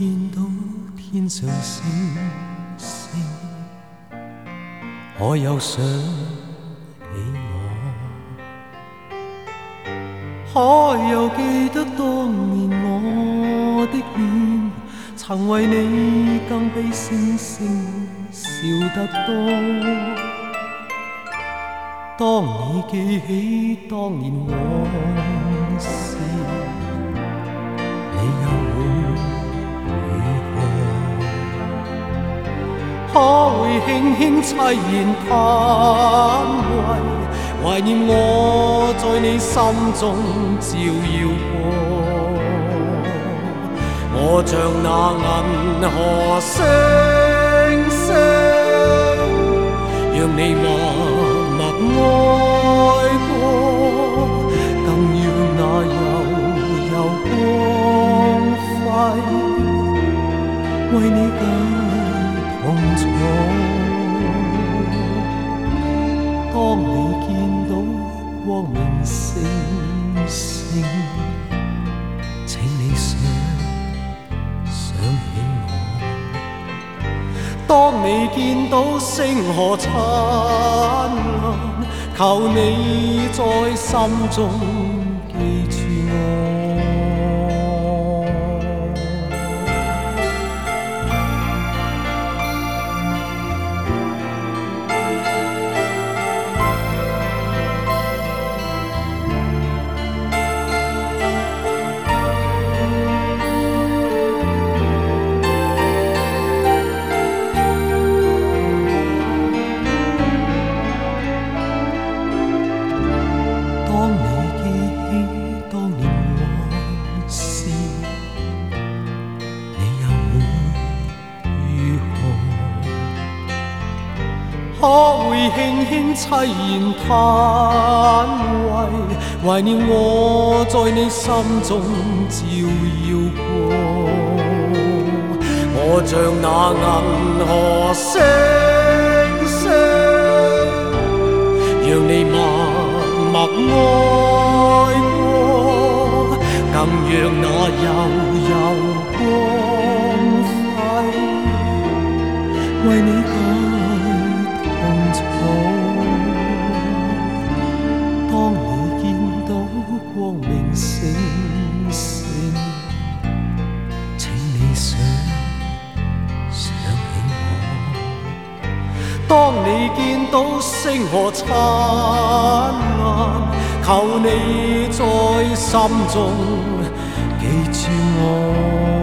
見到天上星星，我又想起我，可又記得當年我的臉，曾為你更比星星笑得多。當你記起當年往事，你又會如何？可會輕輕凄然嘆喟，懷念我在你心中照耀過。我像那銀河星星，讓你默默愛過，更讓那悠悠光輝為你解痛楚。當你見到光明星星，請你想起我。當你見到星河燦爛，求你在心中記住我。可會輕輕凄然嘆喟，懷念我在你心中照耀過。我像那銀河星星，讓你默默愛過，更讓那悠悠光輝為你當你見到光明星星，請你想起我。當你見到星河燦爛，求你在心中記住我。